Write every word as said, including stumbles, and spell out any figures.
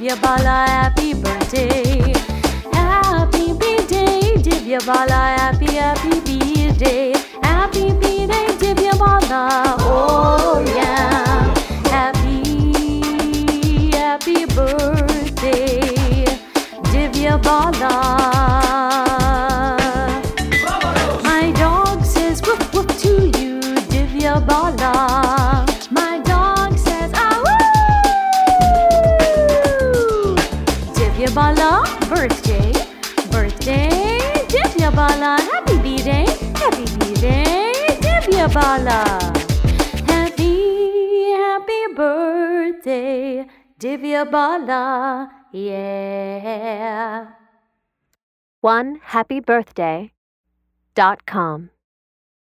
Divya Bala, happy birthday. Happy birthday, Divya Bala, happy, happy birthday. Happy birthday, Divya Bala, oh yeah. Happy, happy birthday, Divya Bala. My dog says woof woof to you, Divya Bala. My dog says ah woo. Divya Bala, birthday, birthday, Divya Bala, happy birthday, happy birthday, Divya Bala. Happy, happy birthday, Divya Bala, yeah. one happy birthday dot com